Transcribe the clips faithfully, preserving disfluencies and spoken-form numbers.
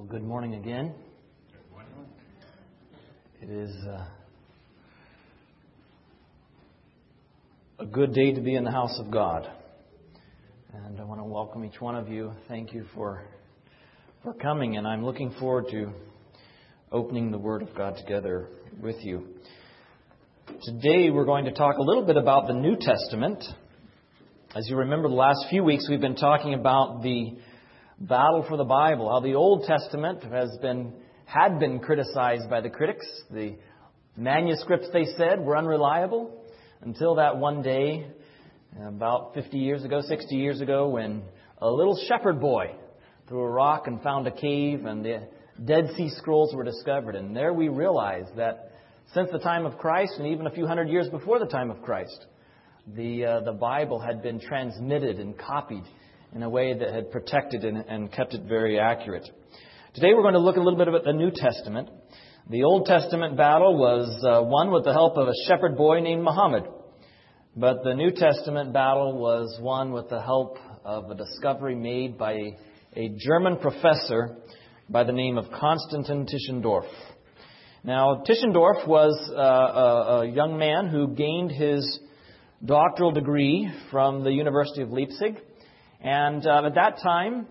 Well, good morning again. It is uh, a good day to be in the house of God. And I want to welcome each one of you. Thank you for for coming, and I'm looking forward to opening the Word of God together with you. Today we're going to talk a little bit about the New Testament. As you remember, the last few weeks we've been talking about the battle for the Bible, how the Old Testament has been had been criticized by the critics. The manuscripts, they said, were unreliable until that one day, about fifty years ago, sixty years ago, when a little shepherd boy threw a rock and found a cave, and the Dead Sea Scrolls were discovered. And there we realized that since the time of Christ, and even a few hundred years before the time of Christ, the uh, the Bible had been transmitted and copied in a way that had protected and, and kept it very accurate. Today we're going to look a little bit at the New Testament. The Old Testament battle was uh, won with the help of a shepherd boy named Muhammad. But the New Testament battle was won with the help of a discovery made by a, a German professor by the name of Konstantin Tischendorf. Now, Tischendorf was uh, a, a young man who gained his doctoral degree from the University of Leipzig. And uh, at that time,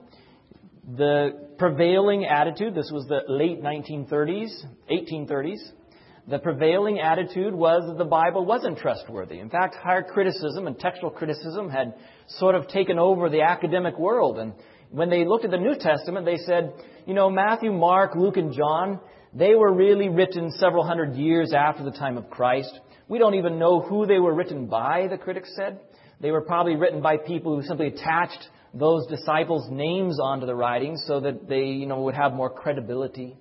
the prevailing attitude, this was the late nineteen thirties, eighteen thirties, the prevailing attitude was that the Bible wasn't trustworthy. In fact, higher criticism and textual criticism had sort of taken over the academic world. And when they looked at the New Testament, they said, you know, Matthew, Mark, Luke, and John, they were really written several hundred years after the time of Christ. We don't even know who they were written by, the critics said. They were probably written by people who simply attached those disciples' names onto the writings so that they, you know, would have more credibility.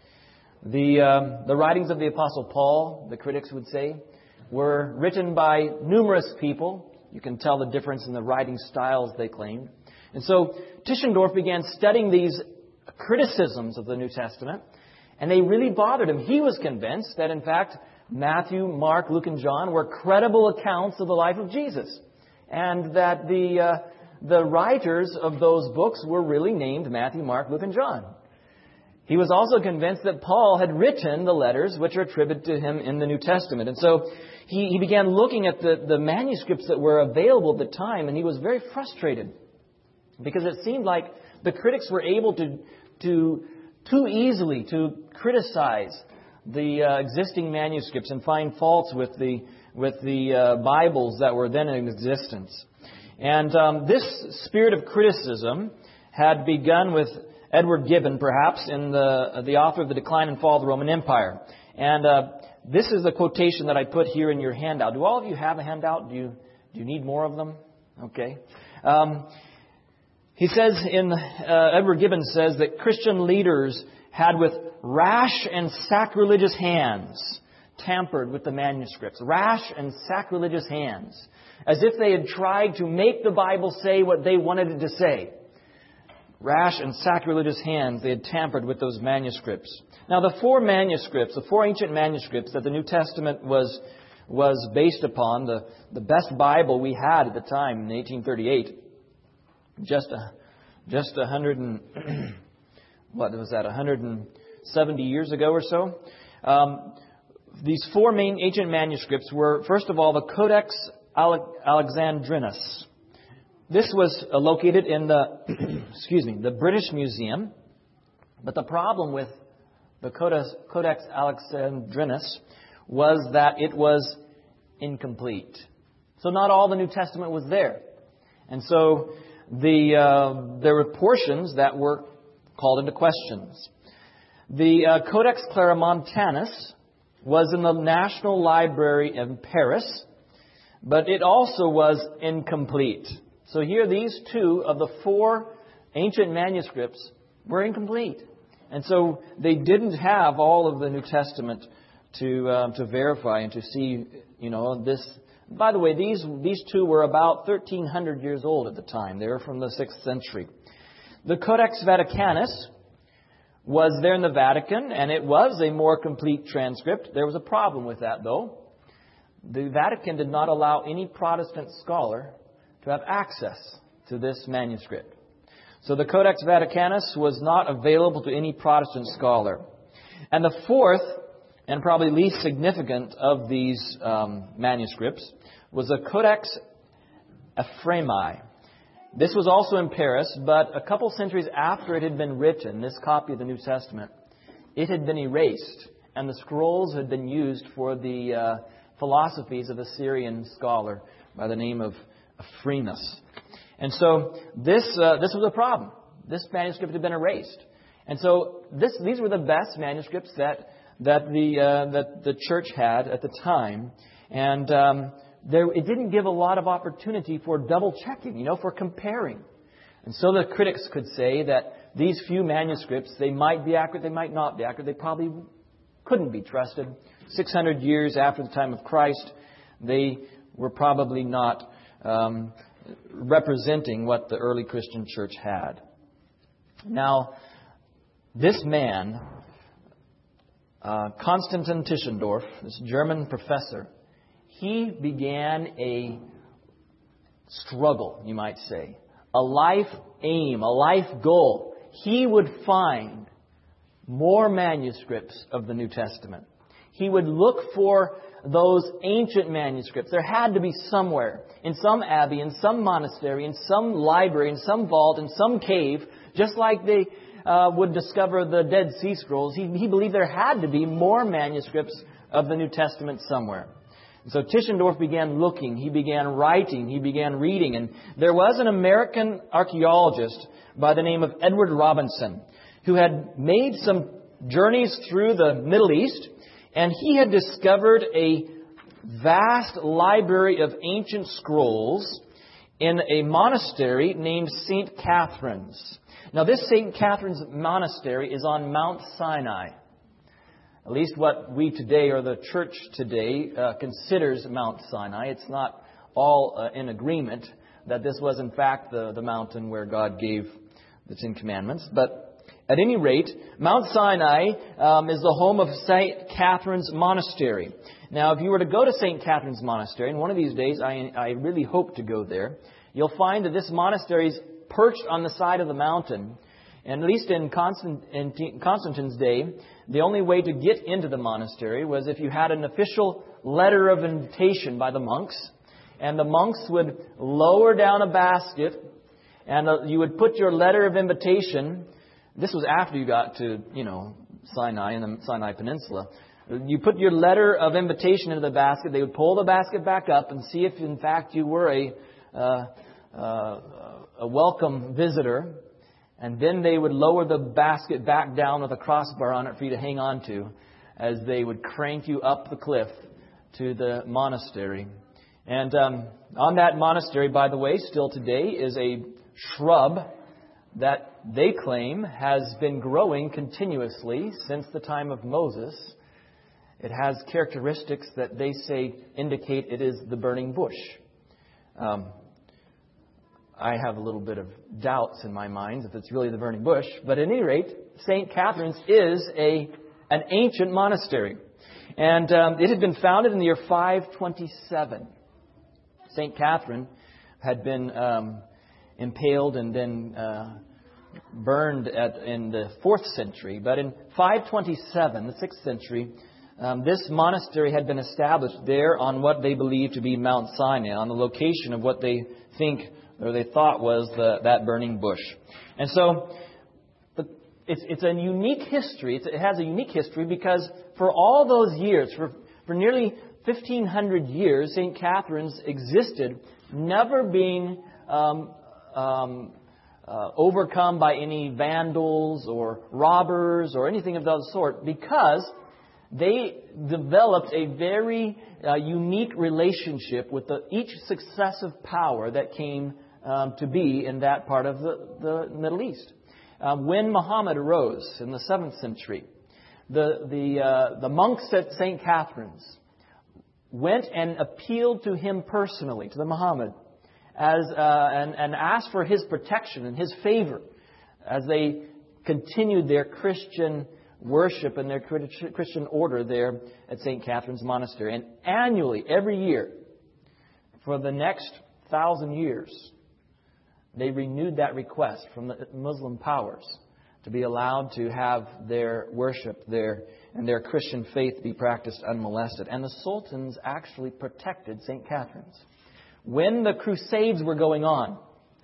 The um, the writings of the Apostle Paul, the critics would say, were written by numerous people. You can tell the difference in the writing styles they claimed. And so Tischendorf began studying these criticisms of the New Testament, and they really bothered him. He was convinced that, in fact, Matthew, Mark, Luke, and John were credible accounts of the life of Jesus, and that the uh, the writers of those books were really named Matthew, Mark, Luke, and John. He was also convinced that Paul had written the letters which are attributed to him in the New Testament. And so he, he began looking at the, the manuscripts that were available at the time, and he was very frustrated because it seemed like the critics were able to, to too easily to criticize the uh, existing manuscripts and find faults with the with the uh, Bibles that were then in existence. And um, this spirit of criticism had begun with Edward Gibbon, perhaps, in the the author of The Decline and Fall of the Roman Empire. And uh, this is the quotation that I put here in your handout. Do all of you have a handout? Do you do you need more of them? Okay. Um, he says in uh, Edward Gibbon says that Christian leaders had with rash and sacrilegious hands tampered with the manuscripts. Rash and sacrilegious hands. As if they had tried to make the Bible say what they wanted it to say. Rash and sacrilegious hands, they had tampered with those manuscripts. Now, the four manuscripts, the four ancient manuscripts that the New Testament was was based upon, the, the best Bible we had at the time in eighteen thirty-eight, just a, just a hundred and what was that, one hundred seventy years ago or so. Um, these four main ancient manuscripts were, first of all, the Codex Alexandrinus. This was located in the, excuse me, the British Museum. But the problem with the Codex, Codex Alexandrinus was that it was incomplete. So not all the New Testament was there. And so the uh, there were portions that were called into questions. The uh, Codex Claromontanus was in the National Library in Paris, but it also was incomplete. So here, these two of the four ancient manuscripts were incomplete. And so they didn't have all of the New Testament to um, to verify and to see, you know, this. By the way, these these two were about thirteen hundred years old at the time. They were from the sixth century. The Codex Vaticanus was there in the Vatican, and it was a more complete transcript. There was a problem with that, though. The Vatican did not allow any Protestant scholar to have access to this manuscript. So the Codex Vaticanus was not available to any Protestant scholar. And the fourth, and probably least significant of these um, manuscripts, was the Codex Ephraemi. This was also in Paris, but a couple centuries after it had been written, this copy of the New Testament, it had been erased, and the scrolls had been used for the uh, philosophies of a Syrian scholar by the name of Ephraemus. And so this uh, this was a problem. This manuscript had been erased, and so this these were the best manuscripts that that the uh, that the church had at the time, and um, There, it didn't give a lot of opportunity for double checking, you know, for comparing. And so the critics could say that these few manuscripts, they might be accurate, they might not be accurate, they probably couldn't be trusted. six hundred years after the time of Christ, they were probably not um, representing what the early Christian church had. Now, this man, uh, Konstantin Tischendorf, this German professor, he began a struggle, you might say, a life aim, a life goal. He would find more manuscripts of the New Testament. He would look for those ancient manuscripts. There had to be somewhere, in some abbey, in some monastery, in some library, in some vault, in some cave, just like they uh, would discover the Dead Sea Scrolls. He, he believed there had to be more manuscripts of the New Testament somewhere. And so Tischendorf began looking, he began writing, he began reading. And there was an American archaeologist by the name of Edward Robinson who had made some journeys through the Middle East, and he had discovered a vast library of ancient scrolls in a monastery named Saint Catherine's. Now, this Saint Catherine's monastery is on Mount Sinai. At least what we today, or the church today, uh, considers Mount Sinai. It's not all uh, in agreement that this was in fact the, the mountain where God gave the Ten Commandments. But at any rate, Mount Sinai um, is the home of Saint Catherine's Monastery. Now, if you were to go to Saint Catherine's Monastery, and one of these days I, I really hope to go there, you'll find that this monastery is perched on the side of the mountain. And at least in, Constant, in Constantine's day, the only way to get into the monastery was if you had an official letter of invitation by the monks. And the monks would lower down a basket, and uh, you would put your letter of invitation. This was after you got to, you know, Sinai and the Sinai Peninsula. You put your letter of invitation into the basket. They would pull the basket back up and see if, in fact, you were a uh, uh, a welcome visitor. And then they would lower the basket back down with a crossbar on it for you to hang on to as they would crank you up the cliff to the monastery. And um, on that monastery, by the way, still today is a shrub that they claim has been growing continuously since the time of Moses. It has characteristics that they say indicate it is the burning bush. Um, I have a little bit of doubts in my mind if it's really the burning bush. But at any rate, Saint Catherine's is a an ancient monastery. And um, it had been founded in the year five twenty-seven. Saint Catherine had been um, impaled and then uh, burned at, in the fourth century. But in five twenty-seven, the sixth century, um, this monastery had been established there on what they believe to be Mount Sinai, on the location of what they think or they thought was the, that burning bush. And so the, it's, it's a unique history. It's, it has a unique history because for all those years, for, for nearly fifteen hundred years, Saint Catherine's existed, never being um, um, uh, overcome by any vandals or robbers or anything of that sort, because they developed a very uh, unique relationship with the, each successive power that came um, to be in that part of the, the Middle East. Um, when Muhammad arose in the seventh century, the the, uh, the monks at Saint Catherine's went and appealed to him personally, to the Muhammad, as uh, and, and asked for his protection and his favor as they continued their Christian worship and their Christian order there at Saint Catherine's Monastery. And annually, every year, for the next thousand years, they renewed that request from the Muslim powers to be allowed to have their worship their and their Christian faith be practiced unmolested. And the sultans actually protected Saint Catherine's. When the Crusades were going on,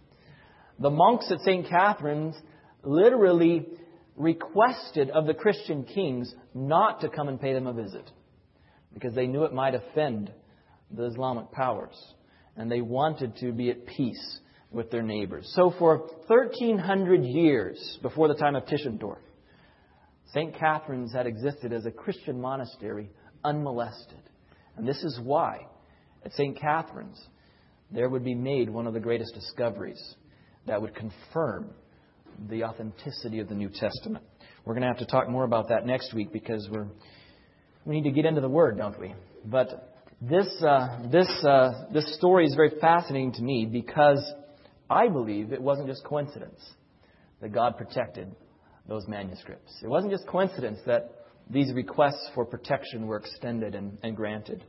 the monks at Saint Catherine's literally requested of the Christian kings not to come and pay them a visit, because they knew it might offend the Islamic powers, and they wanted to be at peace with their neighbors. So for thirteen hundred years before the time of Tischendorf, Saint Catherine's had existed as a Christian monastery unmolested. And this is why at Saint Catherine's there would be made one of the greatest discoveries that would confirm the authenticity of the New Testament. We're going to have to talk more about that next week, because we're we need to get into the Word, don't we? But this uh, this uh, this story is very fascinating to me, because I believe it wasn't just coincidence that God protected those manuscripts. It wasn't just coincidence that these requests for protection were extended and, and granted.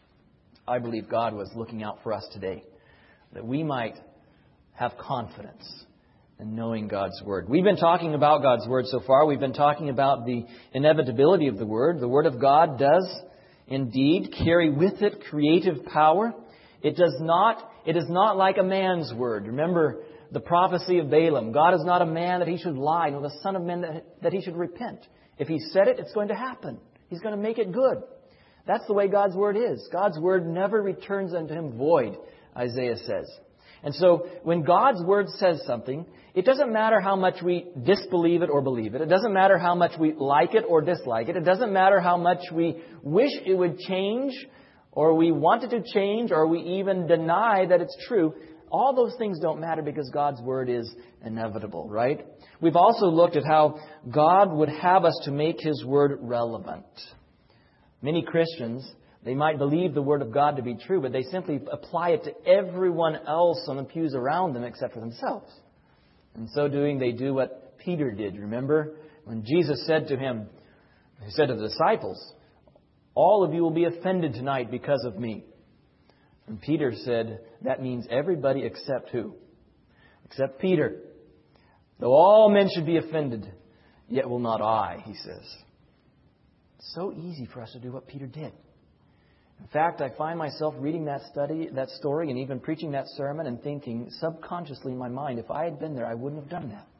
I believe God was looking out for us today, that we might have confidence in knowing God's Word. We've been talking about God's Word so far. We've been talking about the inevitability of the Word. The Word of God does indeed carry with it creative power. It does not, it is not like a man's word. Remember the prophecy of Balaam. God is not a man that he should lie, nor the son of man that, that he should repent. If he said it, it's going to happen. He's going to make it good. That's the way God's Word is. God's Word never returns unto Him void, Isaiah says. And so when God's Word says something, it doesn't matter how much we disbelieve it or believe it. It doesn't matter how much we like it or dislike it. It doesn't matter how much we wish it would change, or we want it to change, or we even deny that it's true. All those things don't matter, because God's Word is inevitable, right? We've also looked at how God would have us to make His Word relevant. Many Christians, they might believe the Word of God to be true, but they simply apply it to everyone else on the pews around them except for themselves. In so doing, they do what Peter did. Remember when Jesus said to him, He said to the disciples, "All of you will be offended tonight because of me." And Peter said, that means everybody except who? Except Peter. "Though all men should be offended, yet will not I," he says. It's so easy for us to do what Peter did. In fact, I find myself reading that study, that story, and even preaching that sermon and thinking subconsciously in my mind, if I had been there, I wouldn't have done that.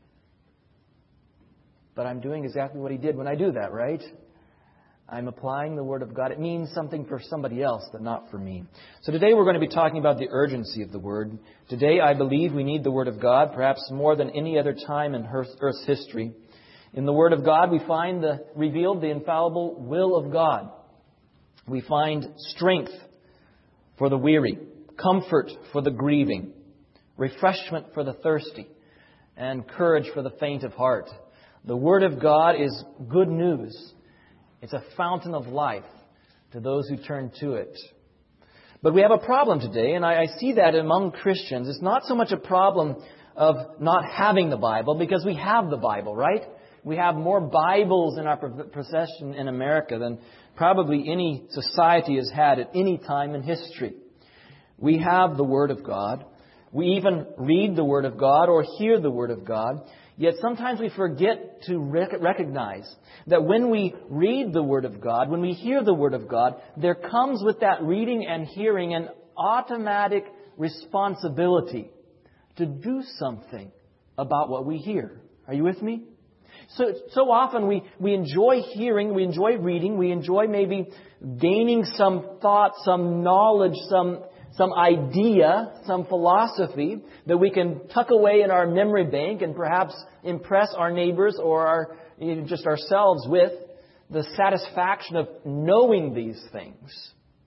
But I'm doing exactly what he did when I do that, right? I'm applying the Word of God. It means something for somebody else, but not for me. So today we're going to be talking about the urgency of the Word. Today I believe we need the Word of God, perhaps more than any other time in Earth's history. In the Word of God we find the revealed the infallible will of God. We find strength for the weary, comfort for the grieving, refreshment for the thirsty, and courage for the faint of heart. The Word of God is good news. It's a fountain of life to those who turn to it. But we have a problem today, and I, I see that among Christians. It's not so much a problem of not having the Bible, because we have the Bible, right? We have more Bibles in our possession in America than probably any society has had at any time in history. We have the Word of God. We even read the Word of God or hear the Word of God. Yet sometimes we forget to rec- recognize that when we read the Word of God, when we hear the Word of God, there comes with that reading and hearing an automatic responsibility to do something about what we hear. Are you with me? So, so often we, we enjoy hearing, we enjoy reading, we enjoy maybe gaining some thought, some knowledge, some some idea, some philosophy that we can tuck away in our memory bank and perhaps impress our neighbors or our, even just ourselves with the satisfaction of knowing these things.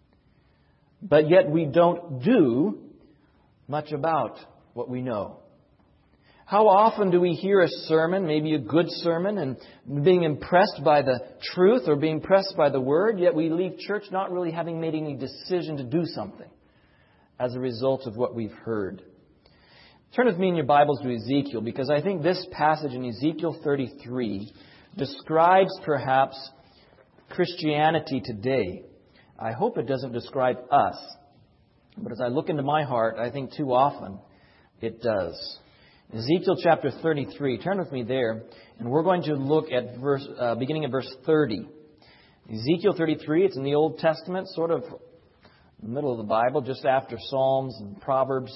But yet we don't do much about what we know. How often do we hear a sermon, maybe a good sermon, and being impressed by the truth or being impressed by the Word, yet we leave church not really having made any decision to do something as a result of what we've heard. Turn with me in your Bibles to Ezekiel, because I think this passage in Ezekiel thirty-three describes perhaps Christianity today. I hope it doesn't describe us. But as I look into my heart, I think too often It does. Ezekiel chapter thirty-three. Turn with me there, and we're going to look at verse, uh, beginning of verse thirty. Ezekiel thirty-three, it's in the Old Testament, sort of in the middle of the Bible, just after Psalms and Proverbs,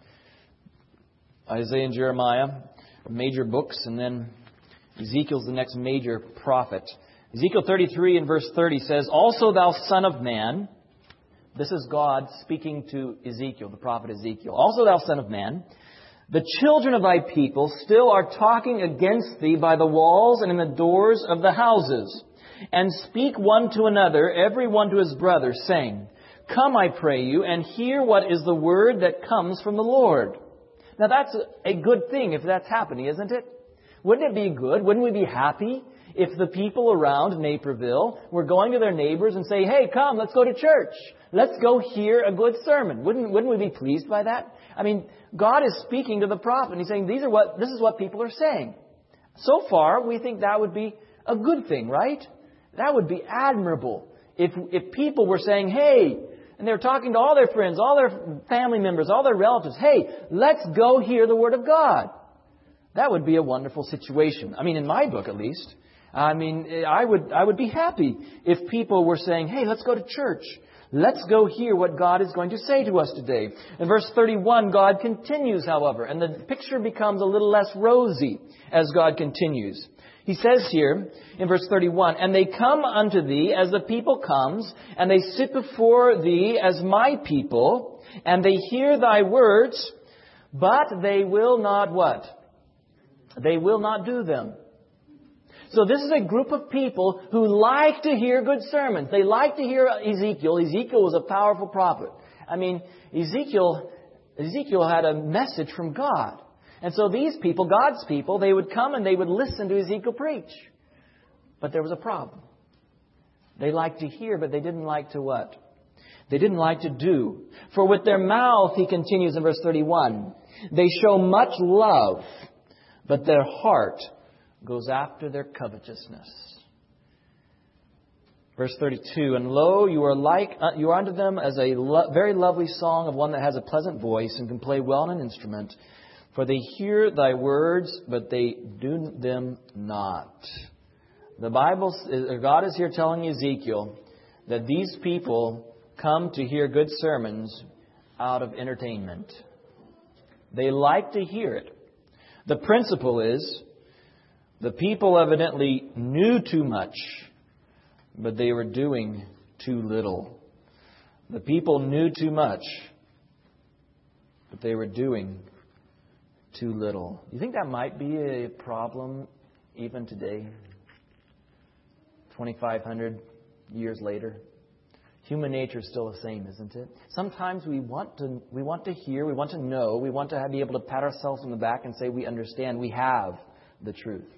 Isaiah and Jeremiah, major books, and then Ezekiel's the next major prophet. Ezekiel thirty-three and verse thirty says, "Also thou son of man," this is God speaking to Ezekiel, the prophet Ezekiel, "Also thou son of man, the children of thy people still are talking against thee by the walls and in the doors of the houses, and speak one to another, every one to his brother, saying, Come, I pray you, and hear what is the word that comes from the Lord." Now that's a good thing if that's happening, isn't it? Wouldn't it be good? Wouldn't we be happy if the people around Naperville were going to their neighbors and say, "Hey, come, let's go to church. Let's go hear a good sermon." Wouldn't, wouldn't we be pleased by that? I mean, God is speaking to the prophet and He's saying, These are what, this is what people are saying. So far, we think that would be a good thing, right? That would be admirable. If, if people were saying, "Hey," and they're talking to all their friends, all their family members, all their relatives, "Hey, let's go hear the Word of God." That would be a wonderful situation. I mean, in my book at least. I mean, I would I would be happy if people were saying, "Hey, let's go to church. Let's go hear what God is going to say to us today." In verse thirty-one, God continues, however, and the picture becomes a little less rosy as God continues. He says here in verse thirty-one, "And they come unto thee as the people comes, and they sit before thee as my people, and they hear thy words, but they will not" what? They will not do them. So this is a group of people who like to hear good sermons. They like to hear Ezekiel. Ezekiel was a powerful prophet. I mean, Ezekiel, Ezekiel had a message from God. And so these people, God's people, they would come and they would listen to Ezekiel preach. But there was a problem. They liked to hear, but they didn't like to what? They didn't like to do. "For with their mouth," he continues in verse thirty-one, "they show much love, but their heart goes after their covetousness." Verse thirty-two, "And lo, you are like uh, you are unto them as a lo- very lovely song of one that has a pleasant voice and can play well on an instrument. For they hear thy words, but they do them not." The Bible, God is here telling Ezekiel that these people come to hear good sermons out of entertainment. They like to hear it. The principle is, the people evidently knew too much, but they were doing too little. The people knew too much, but they were doing too little. You think that might be a problem even today? twenty-five hundred years later? Human nature is still the same, isn't it? Sometimes we want to we want to hear, we want to know, we want to be able to pat ourselves on the back and say we understand, we have the truth.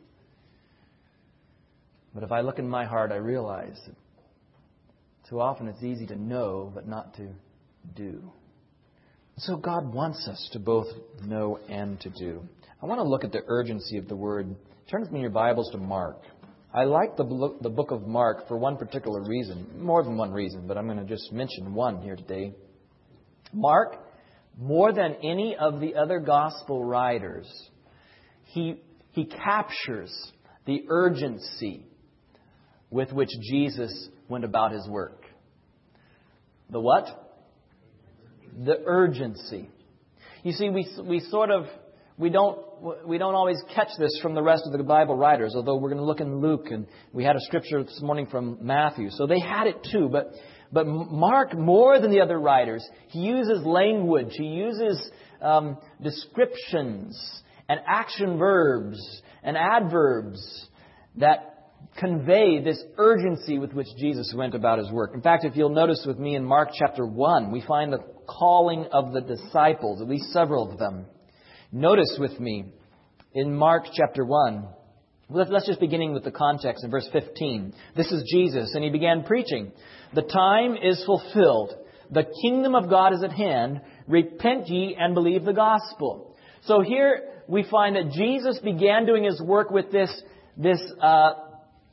But if I look in my heart, I realize that too often it's easy to know, but not to do. So God wants us to both know and to do. I want to look at the urgency of the word. Turn with me in your Bibles to Mark. I like the book, the book of Mark for one particular reason. More than one reason, but I'm going to just mention one here today. Mark, more than any of the other gospel writers, he, he captures the urgency with which Jesus went about His work. The what? The urgency. You see, we we sort of we don't we don't always catch this from the rest of the Bible writers. Although we're going to look in Luke, and we had a scripture this morning from Matthew, so they had it too. But but Mark, more than the other writers, he uses language, he uses um, descriptions and action verbs and adverbs that convey this urgency with which Jesus went about His work. In fact, if you'll notice with me in Mark chapter one, we find the calling of the disciples, at least several of them. Notice with me in Mark chapter one, let's just beginning with the context in verse fifteen. This is Jesus, and He began preaching. "The time is fulfilled. The kingdom of God is at hand. Repent ye and believe the gospel." So here we find that Jesus began doing His work with this, this, uh,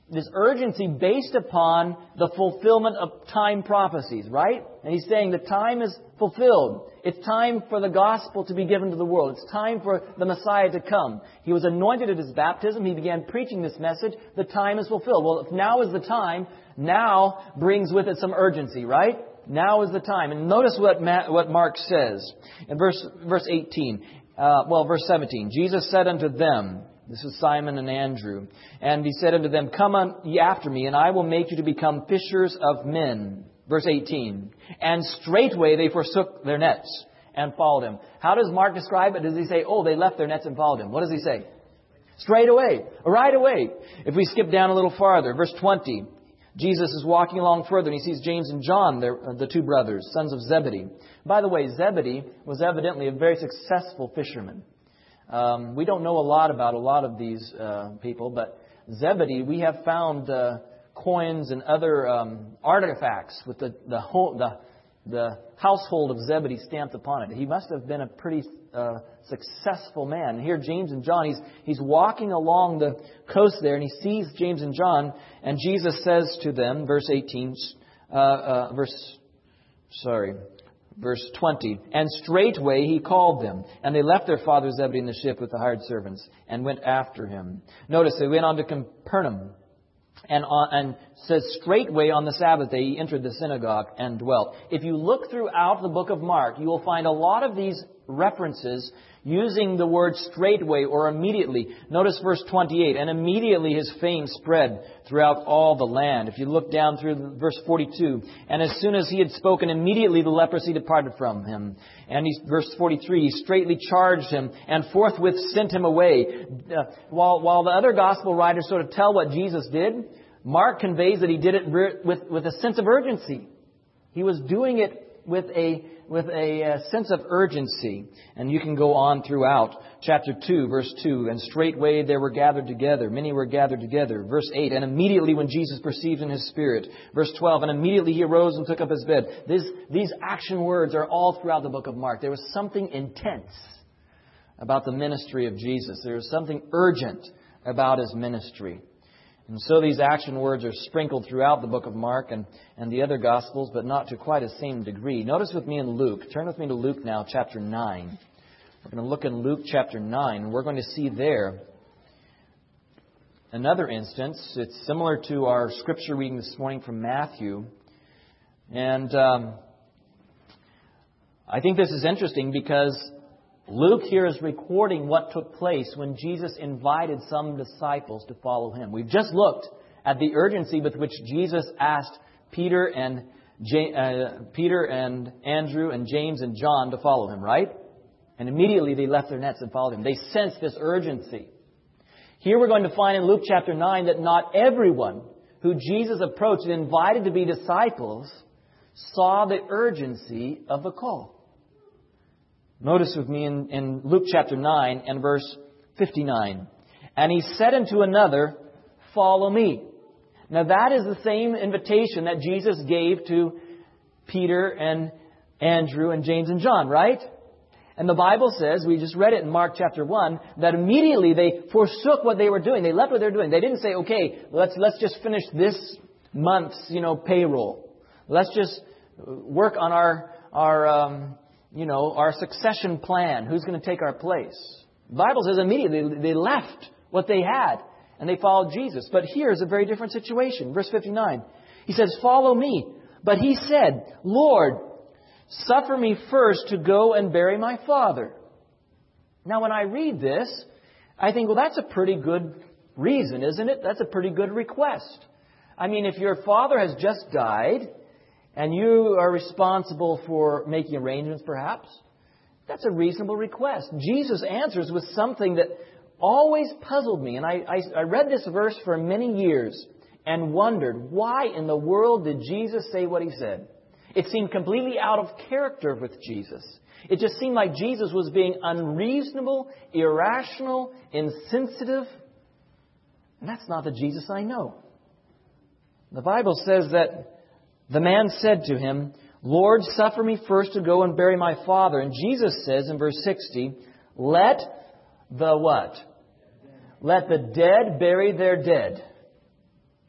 this urgency based upon the fulfillment of time prophecies, right? And He's saying the time is fulfilled. It's time for the gospel to be given to the world. It's time for the Messiah to come. He was anointed at His baptism. He began preaching this message. The time is fulfilled. Well, if now is the time, now brings with it some urgency, right? Now is the time. And notice what Ma- what Mark says in verse verse eighteen. Uh, well, verse seventeen. Jesus said unto them, this is Simon and Andrew, and He said unto them, Come on ye after me, and I will make you to become fishers of men. Verse eighteen. And straightway they forsook their nets and followed Him. How does Mark describe it? Does he say, oh, they left their nets and followed Him? What does he say? Straight away. Right away. If we skip down a little farther, verse twenty. Jesus is walking along further and He sees James and John, the two brothers, sons of Zebedee. By the way, Zebedee was evidently a very successful fisherman. Um, we don't know a lot about a lot of these uh, people, but Zebedee, we have found uh, coins and other um, artifacts with the the, whole, the the household of Zebedee stamped upon it. He must have been a pretty uh, successful man. Here, James and John, he's he's walking along the coast there, and he sees James and John, and Jesus says to them, verse eighteen, uh, uh, verse sorry. Verse twenty, and straightway He called them, and they left their father Zebedee in the ship with the hired servants, and went after Him. Notice they went on to Capernaum, and on, and says straightway on the Sabbath day He entered the synagogue and dwelt. If you look throughout the book of Mark, you will find a lot of these references using the word straightway or immediately. Notice verse twenty-eight, and immediately His fame spread throughout all the land. If you look down through verse forty-two, and as soon as He had spoken, immediately the leprosy departed from him. And he, verse forty-three, He straightly charged him and forthwith sent him away. Uh, while, while the other gospel writers sort of tell what Jesus did, Mark conveys that He did it with, with a sense of urgency. He was doing it with a with a uh, sense of urgency. And you can go on throughout. Chapter two, verse two, and straightway they were gathered together. Many were gathered together. Verse eight, and immediately when Jesus perceived in His spirit. Verse twelve, and immediately He arose and took up His bed. This, these action words are all throughout the book of Mark. There was something intense about the ministry of Jesus. There was something urgent about His ministry. And so these action words are sprinkled throughout the book of Mark and, and the other Gospels, but not to quite the same degree. Notice with me in Luke. Turn with me to Luke now, chapter nine. We're going to look in Luke chapter nine, and we're going to see there another instance. It's similar to our scripture reading this morning from Matthew. And um, I think this is interesting because Luke here is recording what took place when Jesus invited some disciples to follow Him. We've just looked at the urgency with which Jesus asked Peter and J- uh, Peter and Andrew and James and John to follow Him, right? And immediately they left their nets and followed Him. They sensed this urgency. Here we're going to find in Luke chapter nine that not everyone who Jesus approached and invited to be disciples saw the urgency of the call. Notice with me in, in Luke chapter nine and verse fifty-nine. And He said unto another, Follow me. Now that is the same invitation that Jesus gave to Peter and Andrew and James and John, right? And the Bible says, we just read it in Mark chapter one, that immediately they forsook what they were doing. They left what they were doing. They didn't say, okay, let's let's just finish this month's, you know, payroll. Let's just work on our our um, you know, our succession plan. Who's going to take our place? The Bible says immediately they left what they had and they followed Jesus. But here's a very different situation. Verse fifty-nine. He says, Follow me. But he said, Lord, suffer me first to go and bury my father. Now, when I read this, I think, well, that's a pretty good reason, isn't it? That's a pretty good request. I mean, if your father has just died and you are responsible for making arrangements, perhaps, that's a reasonable request. Jesus answers with something that always puzzled me. And I, I, I read this verse for many years and wondered, why in the world did Jesus say what He said? It seemed completely out of character with Jesus. It just seemed like Jesus was being unreasonable, irrational, insensitive. And that's not the Jesus I know. The Bible says that the man said to Him, Lord, suffer me first to go and bury my father. And Jesus says in verse sixty, let the what? Let the dead bury their dead.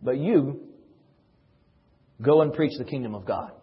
But you go and preach the kingdom of God.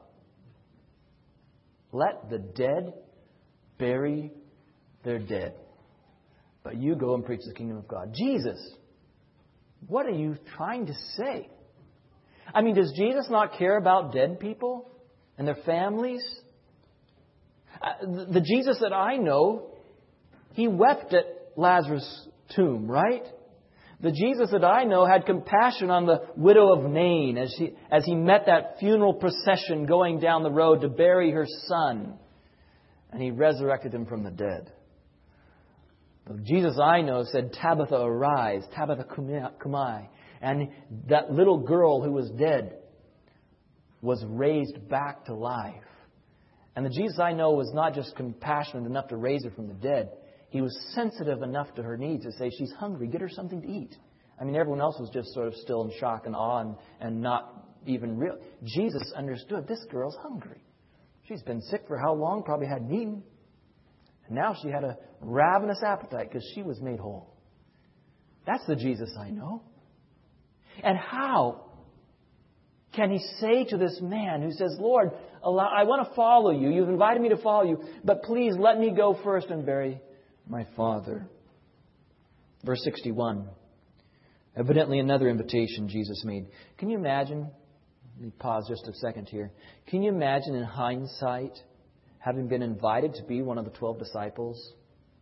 Let the dead bury their dead. But you go and preach the kingdom of God. Jesus, what are you trying to say? I mean, does Jesus not care about dead people and their families? Uh, the, the Jesus that I know, He wept at Lazarus' tomb, right? The Jesus that I know had compassion on the widow of Nain as he, as he met that funeral procession going down the road to bury her son. And He resurrected him from the dead. The Jesus I know said, Tabitha, arise, Tabitha kumai. And that little girl who was dead was raised back to life. And the Jesus I know was not just compassionate enough to raise her from the dead. He was sensitive enough to her needs to say, she's hungry, get her something to eat. I mean, everyone else was just sort of still in shock and awe and, and not even real. Jesus understood, this girl's hungry. She's been sick for how long? Probably hadn't eaten. And now she had a ravenous appetite because she was made whole. That's the Jesus I know. And how can He say to this man who says, Lord, allow, I want to follow you. You've invited me to follow you. But please let me go first and bury my father. Verse sixty-one. Evidently another invitation Jesus made. Can you imagine? Let me pause just a second here. Can you imagine in hindsight having been invited to be one of the twelve disciples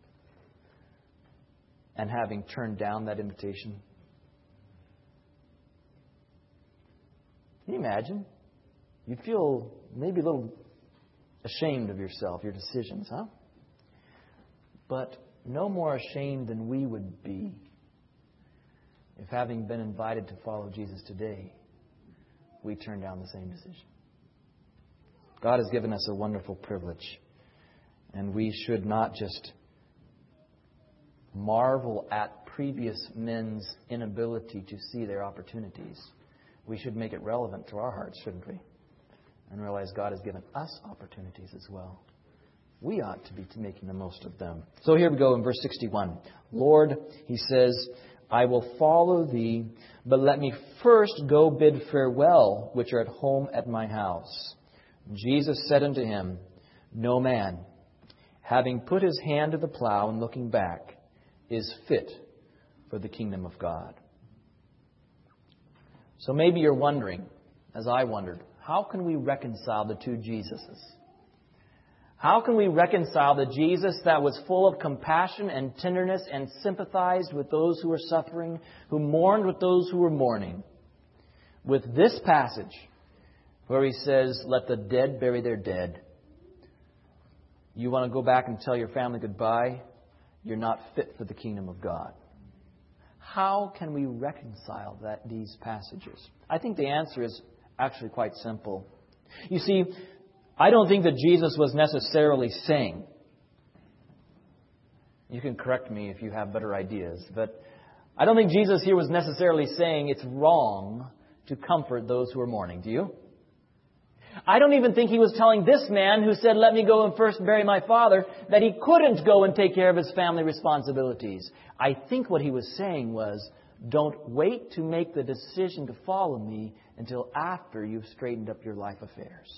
and having turned down that invitation? Can you imagine? You'd feel maybe a little ashamed of yourself, your decisions, huh? But no more ashamed than we would be if, having been invited to follow Jesus today, we turn down the same decision. God has given us a wonderful privilege, and we should not just marvel at previous men's inability to see their opportunities. We should make it relevant to our hearts, shouldn't we? And realize God has given us opportunities as well. We ought to be making the most of them. So here we go in verse sixty-one. Lord, He says, I will follow Thee, but let me first go bid farewell, which are at home at my house. Jesus said unto him, No man, having put his hand to the plow and looking back, is fit for the kingdom of God. So maybe you're wondering, as I wondered, how can we reconcile the two Jesuses? How can we reconcile the Jesus that was full of compassion and tenderness and sympathized with those who were suffering, who mourned with those who were mourning, with this passage where He says, let the dead bury their dead? You want to go back and tell your family goodbye? You're not fit for the kingdom of God. How can we reconcile that these passages? I think the answer is actually quite simple. You see, I don't think that Jesus was necessarily saying, you can correct me if you have better ideas, but I don't think Jesus here was necessarily saying it's wrong to comfort those who are mourning. Do you? I don't even think He was telling this man who said, let me go and first bury my father, that he couldn't go and take care of his family responsibilities. I think what He was saying was, don't wait to make the decision to follow me until after you've straightened up your life affairs.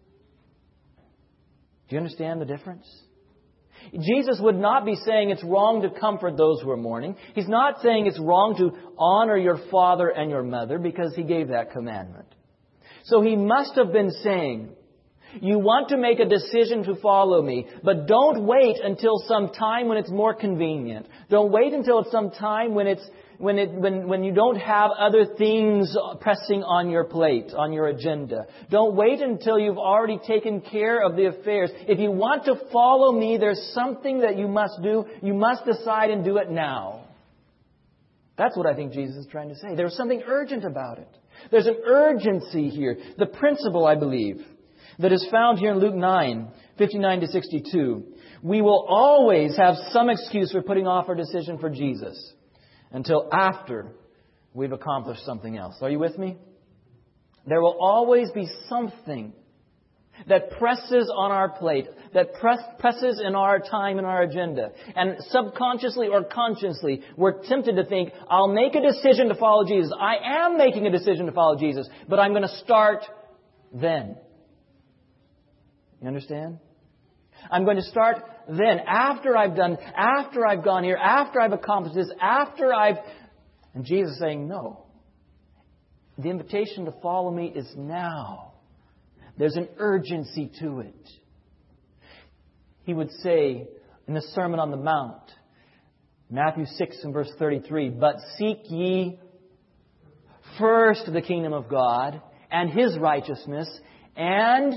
Do you understand the difference? Jesus would not be saying it's wrong to comfort those who are mourning. He's not saying it's wrong to honor your father and your mother, because He gave that commandment. So He must have been saying, you want to make a decision to follow me, but don't wait until some time when it's more convenient. Don't wait until some time when it's when it when when you don't have other things pressing on your plate, on your agenda. Don't wait until you've already taken care of the affairs. If you want to follow me, there's something that you must do. You must decide and do it now. That's what I think Jesus is trying to say. There's something urgent about it. There's an urgency here. The principle, I believe, that is found here in Luke nine, fifty-nine to sixty-two. We will always have some excuse for putting off our decision for Jesus until after we've accomplished something else. Are you with me? There will always be something that presses on our plate, that press, presses in our time and our agenda. And subconsciously or consciously, we're tempted to think, I'll make a decision to follow Jesus. I am making a decision to follow Jesus, but I'm going to start then. You understand? I'm going to start then, after I've done, after I've gone here, after I've accomplished this, after I've... And Jesus is saying, no. The invitation to follow me is now. There's an urgency to it. He would say in the Sermon on the Mount, Matthew six and verse thirty-three, but seek ye first the kingdom of God and His righteousness, and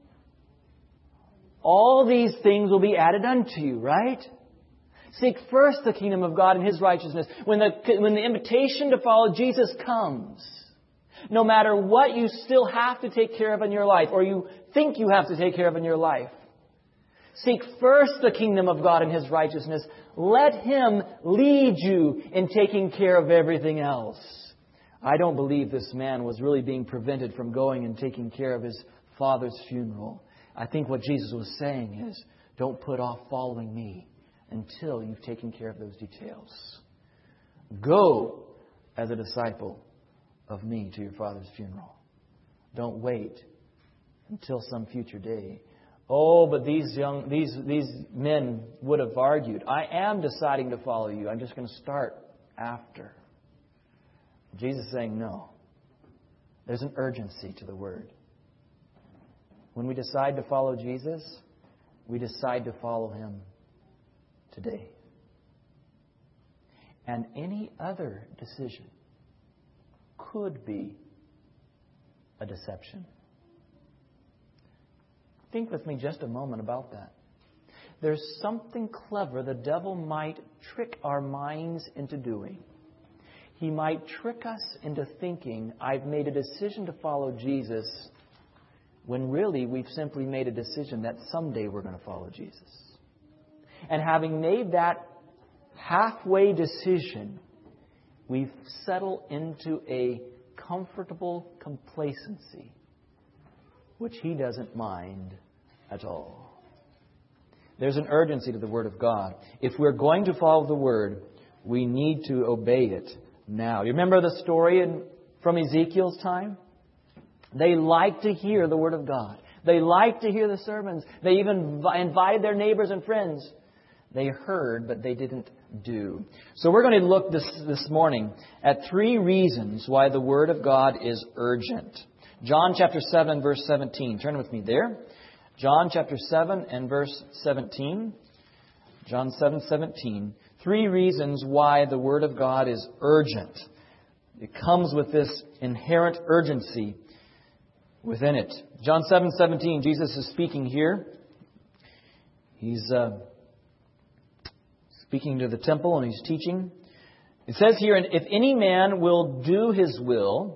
all these things will be added unto you, right? Seek first the kingdom of God and His righteousness. When the, when the invitation to follow Jesus comes, no matter what you still have to take care of in your life, or you think you have to take care of in your life, seek first the kingdom of God and His righteousness. Let Him lead you in taking care of everything else. I don't believe this man was really being prevented from going and taking care of his father's funeral. I think what Jesus was saying is, don't put off following me until you've taken care of those details. Go as a disciple of me to your father's funeral. Don't wait until some future day. Oh, but these young, these these men would have argued, I am deciding to follow you. I'm just going to start after. Jesus is saying, no. There's an urgency to the Word. When we decide to follow Jesus, we decide to follow Him today. And any other decision could be a deception. Think with me just a moment about that. There's something clever the devil might trick our minds into doing. He might trick us into thinking, I've made a decision to follow Jesus, when really we've simply made a decision that someday we're going to follow Jesus. And having made that halfway decision, we've settled into a comfortable complacency, which He doesn't mind at all. There's an urgency to the Word of God. If we're going to follow the Word, we need to obey it now. You remember the story in, from Ezekiel's time? They liked to hear the Word of God. They liked to hear the sermons. They even invited their neighbors and friends. They heard, but they didn't do. So we're going to look this, this morning at three reasons why the Word of God is urgent. John chapter seven, verse seventeen. Turn with me there. John chapter seven and verse seventeen. John seven, seventeen. Three reasons why the Word of God is urgent. It comes with this inherent urgency within it. John seven, seventeen. Jesus is speaking here. He's uh, speaking to the temple and He's teaching. It says here, and if any man will do His will,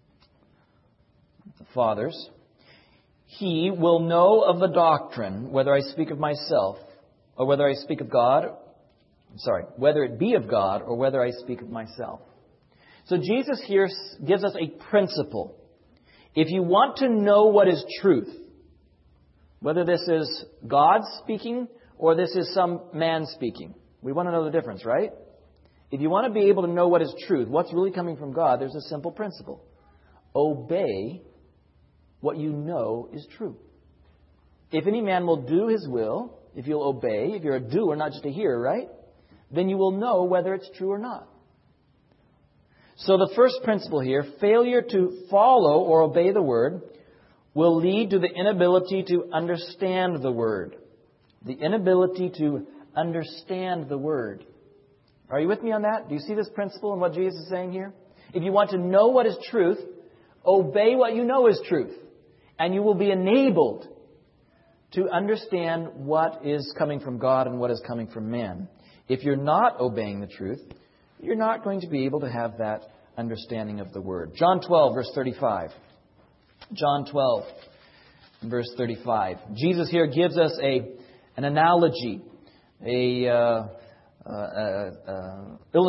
the Father's, he will know of the doctrine, whether I speak of myself, or whether I speak of God, I'm sorry, whether it be of God, or whether I speak of myself. So Jesus here gives us a principle. If you want to know what is truth, whether this is God speaking or this is some man speaking, we want to know the difference, right? If you want to be able to know what is truth, what's really coming from God, there's a simple principle. Obey what you know is true. If any man will do his will, if you'll obey, if you're a doer, not just a hearer, right? Then you will know whether it's true or not. So the first principle here, failure to follow or obey the Word will lead to the inability to understand the Word. The inability to understand the Word. Are you with me on that? Do you see this principle in what Jesus is saying here? If you want to know what is truth, obey what you know is truth. And you will be enabled to understand what is coming from God and what is coming from man. If you're not obeying the truth, you're not going to be able to have that understanding of the Word. John twelve, verse thirty-five. John twelve, verse thirty-five. Jesus here gives us a an analogy, a uh, uh, uh, uh,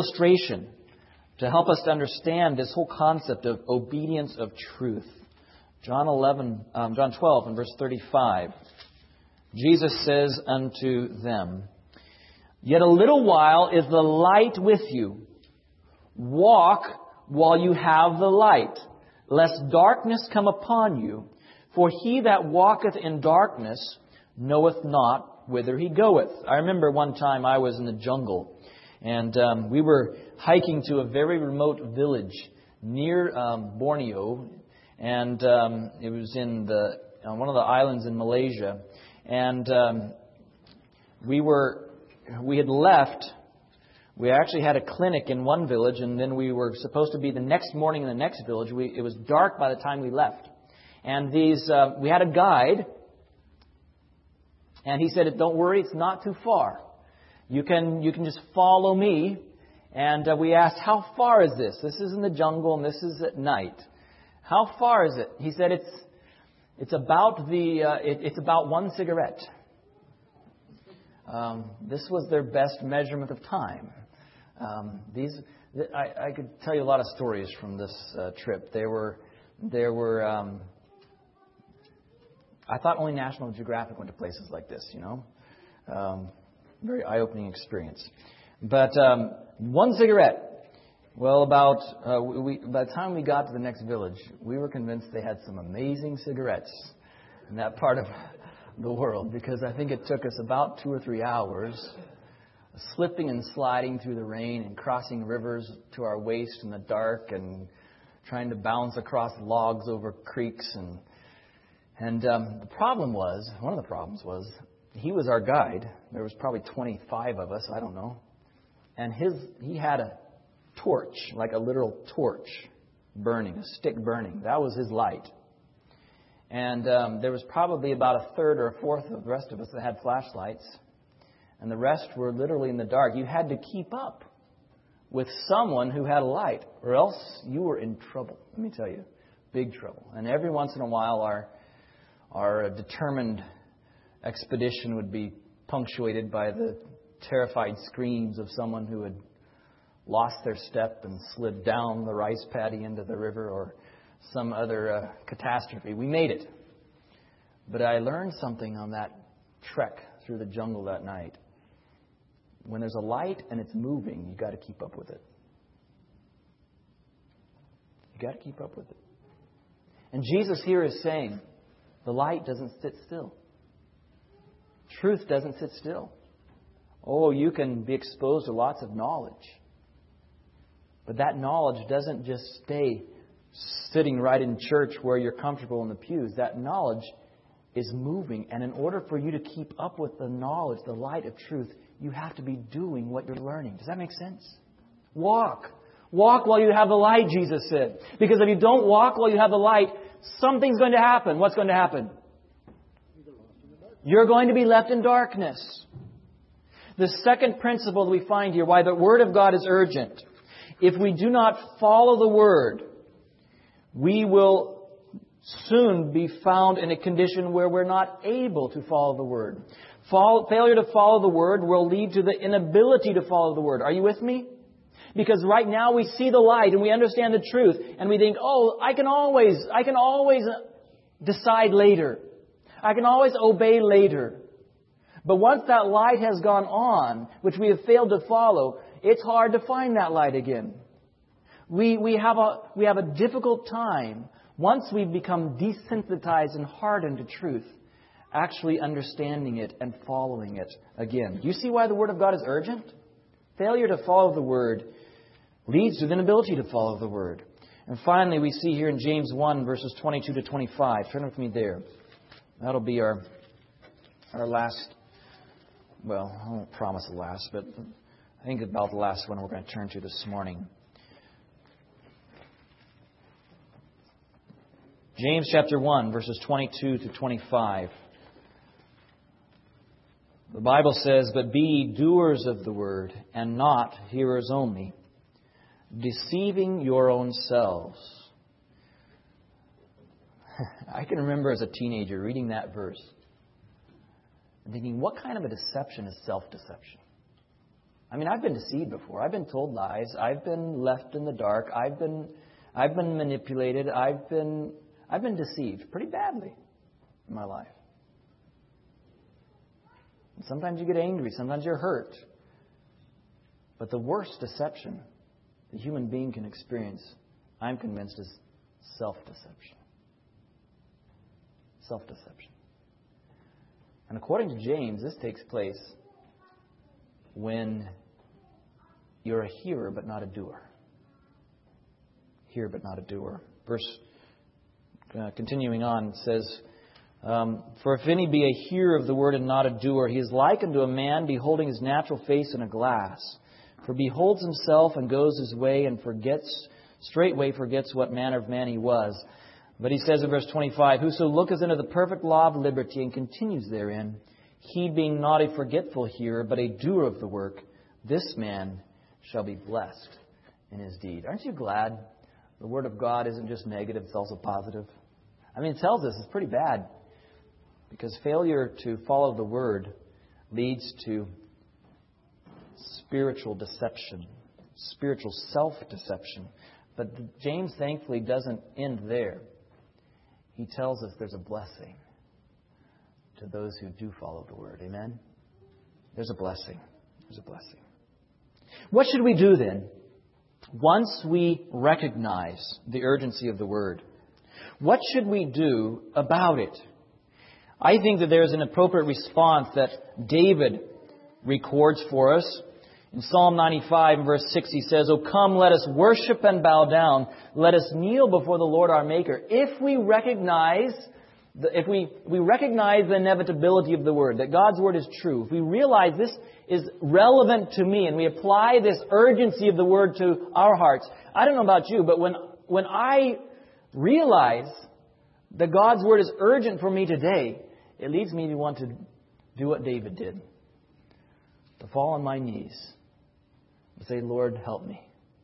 illustration to help us to understand this whole concept of obedience of truth. John eleven, um, John twelve and verse thirty-five. Jesus says unto them, "Yet a little while is the light with you. Walk while you have the light, lest darkness come upon you. For he that walketh in darkness knoweth not whither he goeth." I remember one time I was in the jungle, and um, we were hiking to a very remote village near um, Borneo, and um, it was in the on one of the islands in Malaysia. And um, we were we had left. We actually had a clinic in one village, and then we were supposed to be the next morning in the next village. We, it was dark by the time we left. And these uh, we had a guide, and he said, "Don't worry, it's not too far. You can you can just follow me." And uh, we asked, "How far is this? This is in the jungle, and this is at night. How far is it?" He said, "It's it's about the uh, it, it's about one cigarette." Um, this was their best measurement of time. Um, these, I, I could tell you a lot of stories from this uh, trip. There were, there were. Um, I thought only National Geographic went to places like this. You know, um, very eye-opening experience. But um, one cigarette. Well, about uh, we, by the time we got to the next village, we were convinced they had some amazing cigarettes in that part of the world, because I think it took us about two or three hours, slipping and sliding through the rain and crossing rivers to our waist in the dark and trying to bounce across logs over creeks. And and um, the problem was, one of the problems was, he was our guide. There was probably twenty-five of us, I don't know. And his he had a torch, like a literal torch burning, a stick burning. That was his light. And um, there was probably about a third or a fourth of the rest of us that had flashlights. And the rest were literally in the dark. You had to keep up with someone who had a light, or else you were in trouble. Let me tell you, big trouble. And every once in a while, our our determined expedition would be punctuated by the terrified screams of someone who had lost their step and slid down the rice paddy into the river, or some other uh, catastrophe. We made it. But I learned something on that trek through the jungle that night. When there's a light and it's moving, you've got to keep up with it. You've got to keep up with it. And Jesus here is saying, the light doesn't sit still. Truth doesn't sit still. Oh, you can be exposed to lots of knowledge. But that knowledge doesn't just stay sitting right in church where you're comfortable in the pews. That knowledge is moving. And in order for you to keep up with the knowledge, the light of truth, you have to be doing what you're learning. Does that make sense? Walk. Walk while you have the light, Jesus said. Because if you don't walk while you have the light, something's going to happen. What's going to happen? You're going to be left in darkness. The second principle that we find here, why the Word of God is urgent. If we do not follow the Word, we will soon be found in a condition where we're not able to follow the Word. Fall, failure to follow the Word will lead to the inability to follow the Word. Are you with me? Because right now we see the light and we understand the truth, and we think, oh, I can always, I can always decide later. I can always obey later. But once that light has gone on, which we have failed to follow, it's hard to find that light again. We we have a we have a difficult time, once we've become desensitized and hardened to truth, actually understanding it and following it again. Do you see why the Word of God is urgent? Failure to follow the Word leads to the inability to follow the Word. And finally, we see here in James one, verses twenty-two to twenty-five. Turn with me there. That'll be our our last, well, I won't promise the last, but I think about the last one we're going to turn to this morning. James chapter one, verses twenty-two to twenty-five. The Bible says, "But be ye doers of the word, and not hearers only, deceiving your own selves." I can remember as a teenager reading that verse and thinking, what kind of a deception is self-deception? I mean, I've been deceived before. I've been told lies. I've been left in the dark. I've been, I've been manipulated. I've been, I've been deceived pretty badly in my life. And sometimes you get angry. Sometimes you're hurt. But the worst deception the human being can experience, I'm convinced, is self-deception. Self-deception. And according to James, this takes place when you're a hearer but not a doer. Hearer but not a doer. Verse, uh, continuing on, says, um, For if any be a hearer of the word and not a doer, he is like unto a man beholding his natural face in a glass. For beholds himself and goes his way and forgets, straightway forgets what manner of man he was. But he says in verse twenty-five, Whoso looketh into the perfect law of liberty and continues therein, he being not a forgetful hearer, but a doer of the work, this man shall be blessed in his deed. Aren't you glad the Word of God isn't just negative, it's also positive? I mean, it tells us it's pretty bad. Because failure to follow the Word leads to spiritual deception, spiritual self-deception. But James thankfully doesn't end there. He tells us there's a blessing to those who do follow the Word. Amen? There's a blessing. There's a blessing. What should we do then? Once we recognize the urgency of the Word, what should we do about it? I think that there's an appropriate response that David records for us. In Psalm ninety-five, verse six, he says, O come, let us worship and bow down. Let us kneel before the Lord our Maker. If we recognize, the, if we, we recognize the inevitability of the Word, that God's Word is true, if we realize this is relevant to me and we apply this urgency of the Word to our hearts, I don't know about you, but when, when I realize that God's Word is urgent for me today, it leads me to want to do what David did. To fall on my knees and say, Lord, help me.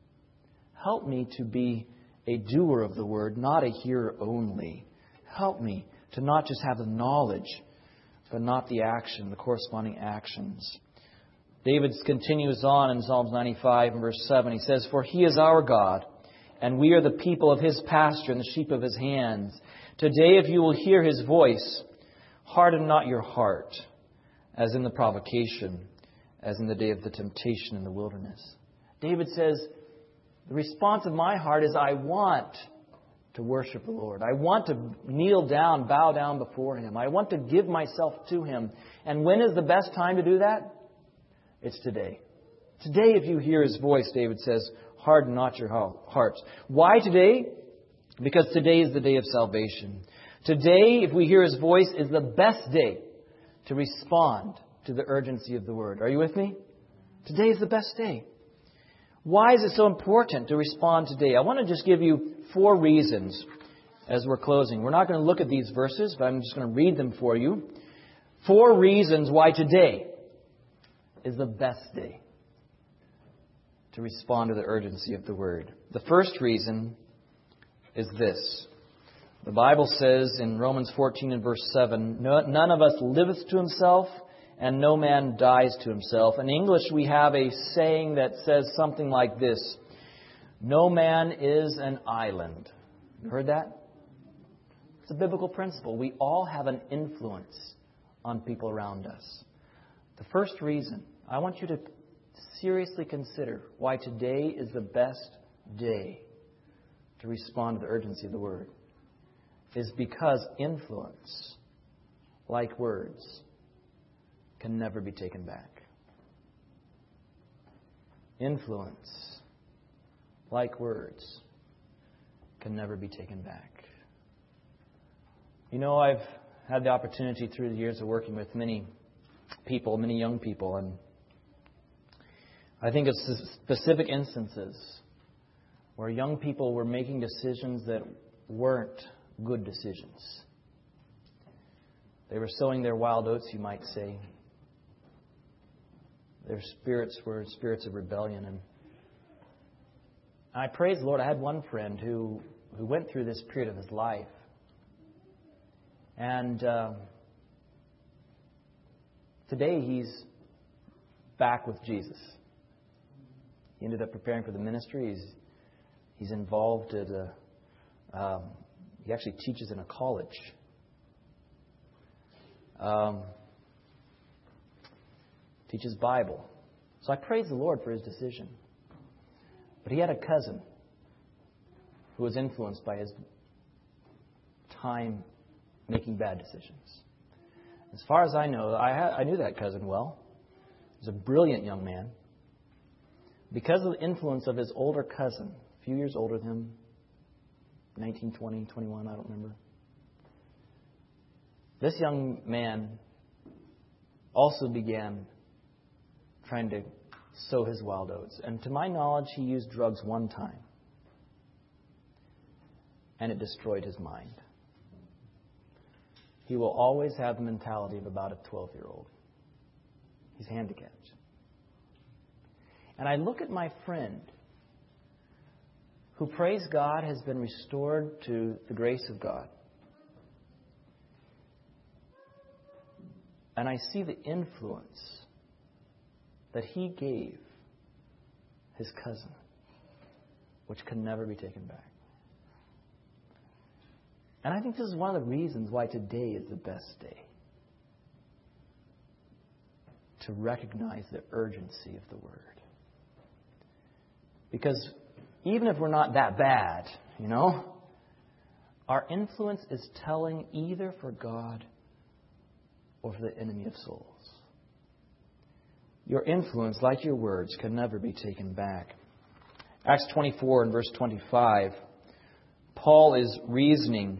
Help me to be a doer of the Word, not a hearer only. Help me to not just have the knowledge, but not the action, the corresponding actions. David continues on in Psalms ninety-five and verse seven. He says, For He is our God, and we are the people of His pasture and the sheep of His hands. Today, if you will hear His voice, harden not your heart, as in the provocation, as in the day of the temptation in the wilderness. David says, the response of my heart is I want to worship the Lord. I want to kneel down, bow down before Him. I want to give myself to Him. And when is the best time to do that? It's today. Today, if you hear His voice, David says, harden not your hearts. Why today? Because today is the day of salvation. Today, if we hear His voice, is the best day to respond to the urgency of the Word. Are you with me? Today is the best day. Why is it so important to respond today? I want to just give you four reasons as we're closing. We're not going to look at these verses, but I'm just going to read them for you. Four reasons why today is the best day to respond to the urgency of the Word. The first reason is this. The Bible says in Romans fourteen and verse seven, None of us liveth to himself, and no man dies to himself. In English, we have a saying that says something like this: No man is an island. You heard that? It's a biblical principle. We all have an influence on people around us. The first reason, I want you to seriously consider why today is the best day to respond to the urgency of the Word, is because influence, like words, can never be taken back. Influence, like words, can never be taken back. You know, I've had the opportunity through the years of working with many people, many young people, and I think of specific instances where young people were making decisions that weren't good decisions. They were sowing their wild oats, you might say. Their spirits were spirits of rebellion. And I praise the Lord. I had one friend who, who went through this period of his life. And uh, today he's back with Jesus. He ended up preparing for the ministry. He's, he's involved at a um, He actually teaches in a college. Um, teaches Bible. So I praise the Lord for his decision. But he had a cousin who was influenced by his time making bad decisions. As far as I know, I, ha- I knew that cousin well. He was a brilliant young man. Because of the influence of his older cousin, a few years older than him, nineteen, twenty, twenty-one, I don't remember. This young man also began trying to sow his wild oats. And to my knowledge, he used drugs one time. And it destroyed his mind. He will always have the mentality of about a twelve-year-old. He's handicapped. And I look at my friend who, praise God, has been restored to the grace of God. And I see the influence that he gave his cousin, which can never be taken back. And I think this is one of the reasons why today is the best day. To recognize the urgency of the Word. Because even if we're not that bad, you know, our influence is telling either for God or for the enemy of souls. Your influence, like your words, can never be taken back. Acts twenty-four and verse twenty-five, Paul is reasoning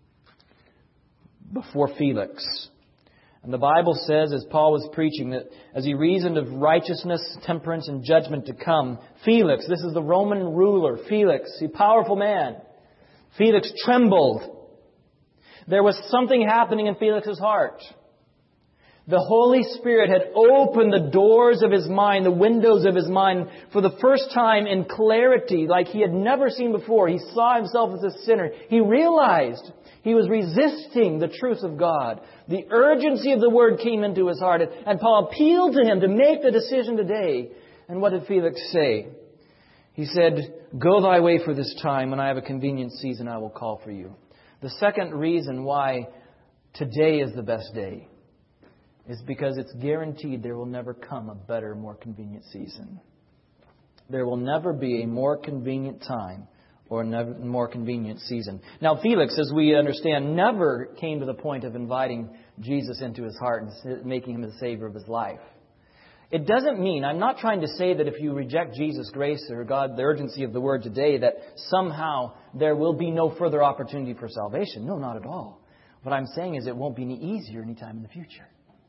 before Felix. And the Bible says, as Paul was preaching, that as he reasoned of righteousness, temperance, and judgment to come, Felix, this is the Roman ruler, Felix, a powerful man, Felix trembled. There was something happening in Felix's heart. The Holy Spirit had opened the doors of his mind, the windows of his mind, for the first time in clarity, like he had never seen before. He saw himself as a sinner. He realized he was resisting the truth of God. The urgency of the Word came into his heart, and Paul appealed to him to make the decision today. And what did Felix say? He said, "Go thy way for this time. When I have a convenient season, I will call for you." The second reason why today is the best day is because it's guaranteed there will never come a better, more convenient season. There will never be a more convenient time or a never more convenient season. Now, Felix, as we understand, never came to the point of inviting Jesus into his heart and making him the Savior of his life. It doesn't mean, I'm not trying to say that if you reject Jesus' grace or God, the urgency of the Word today, that somehow there will be no further opportunity for salvation. No, not at all. What I'm saying is it won't be any easier anytime in the future.